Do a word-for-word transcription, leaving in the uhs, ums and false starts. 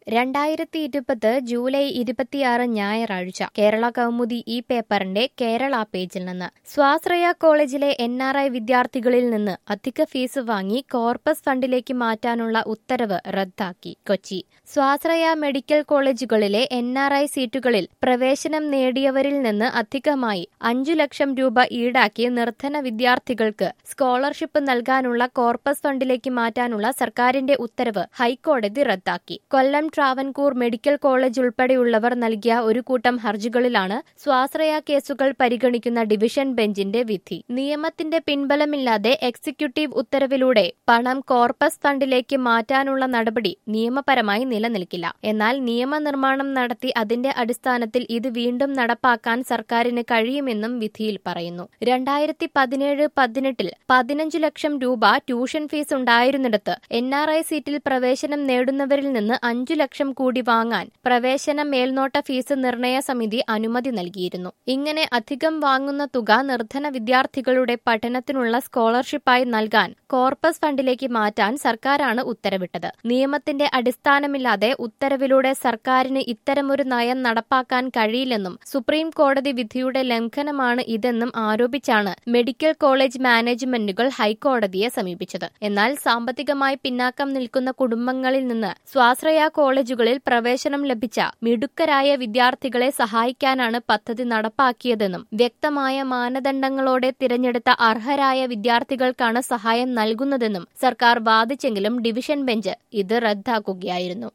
രണ്ടായിരത്തി ഇരുപത് ജൂലൈ ഇരുപത്തിയാറ് ഞായറാഴ്ച കേരള കൗമുദി ഈ പേപ്പറിന്റെ കേരള പേജിൽ നിന്ന് സ്വാശ്രയ കോളേജിലെ എൻ ആർ ഐ വിദ്യാർത്ഥികളിൽ നിന്ന് അധിക ഫീസ് വാങ്ങി കോർപ്പസ് ഫണ്ടിലേക്ക് മാറ്റാനുള്ള ഉത്തരവ് റദ്ദാക്കി. കൊച്ചി സ്വാശ്രയ മെഡിക്കൽ കോളേജുകളിലെ എൻ ആർ ഐ സീറ്റുകളിൽ പ്രവേശനം നേടിയവരിൽ നിന്ന് അധികമായി അഞ്ചു ലക്ഷം രൂപ ഈടാക്കി നിർധന വിദ്യാർത്ഥികൾക്ക് സ്കോളർഷിപ്പ് നൽകാനുള്ള കോർപ്പസ് ഫണ്ടിലേക്ക് മാറ്റാനുള്ള സർക്കാരിന്റെ ഉത്തരവ് ഹൈക്കോടതി റദ്ദാക്കി. കൊല്ലം ട്രാവൻകൂർ മെഡിക്കൽ കോളേജ് ഉൾപ്പെടെയുള്ളവർ നൽകിയ ഒരു കൂട്ടം ഹർജികളിലാണ് സ്വാശ്രയ കേസുകൾ പരിഗണിക്കുന്ന ഡിവിഷൻ ബെഞ്ചിന്റെ വിധി. നിയമത്തിന്റെ പിൻബലമില്ലാതെ എക്സിക്യൂട്ടീവ് ഉത്തരവിലൂടെ പണം കോർപ്പസ് ഫണ്ടിലേക്ക് മാറ്റാനുള്ള നടപടി നിയമപരമായി നിലനിൽക്കില്ല. എന്നാൽ നിയമനിർമ്മാണം നടത്തി അതിന്റെ അടിസ്ഥാനത്തിൽ ഇത് വീണ്ടും നടപ്പാക്കാൻ സർക്കാരിന് കഴിയുമെന്നും വിധിയിൽ പറയുന്നു. രണ്ടായിരത്തി പതിനേഴ് പതിനെട്ടിൽ പതിനഞ്ചു ലക്ഷം രൂപ ട്യൂഷൻ ഫീസ് ഉണ്ടായിരുന്നിടത്ത് എൻ ആർ ഐ സീറ്റിൽ പ്രവേശനം നേടുന്നവരിൽ നിന്ന് അഞ്ചു ലക്ഷം കൂടി വാങ്ങാൻ പ്രവേശന മേൽനോട്ട ഫീസ് നിർണയ സമിതി അനുമതി നൽകിയിരുന്നു. ഇങ്ങനെ അധികം വാങ്ങുന്ന തുക നിർധന വിദ്യാർത്ഥികളുടെ പഠനത്തിനുള്ള സ്കോളർഷിപ്പായി നൽകാൻ കോർപ്പസ് ഫണ്ടിലേക്ക് മാറ്റാൻ സർക്കാരാണ് ഉത്തരവിട്ടത്. നിയമത്തിന്റെ അടിസ്ഥാനമില്ലാതെ ഉത്തരവിലൂടെ സർക്കാരിന് ഇത്തരമൊരു നയം നടപ്പാക്കാൻ കഴിയില്ലെന്നും സുപ്രീം കോടതി വിധിയുടെ ലംഘനമാണ് ഇതെന്നും ആരോപിച്ചാണ് മെഡിക്കൽ കോളേജ് മാനേജ്മെന്റുകൾ ഹൈക്കോടതിയെ സമീപിച്ചത്. എന്നാൽ സാമ്പത്തികമായി പിന്നാക്കം നിൽക്കുന്ന കുടുംബങ്ങളിൽ നിന്ന് സ്വാശ്രയ കോളേജുകളിൽ പ്രവേശനം ലഭിച്ച മിടുക്കരായ വിദ്യാർത്ഥികളെ സഹായിക്കാനാണ് പദ്ധതി നടപ്പാക്കിയതെന്നും വ്യക്തമായ മാനദണ്ഡങ്ങളോടെ തിരഞ്ഞെടുത്ത അർഹരായ വിദ്യാർത്ഥികൾക്കാണ് സഹായം നൽകുന്നതെന്നും സർക്കാർ വാദിച്ചെങ്കിലും ഡിവിഷൻ ബെഞ്ച് ഇത് റദ്ദാക്കുകയായിരുന്നു.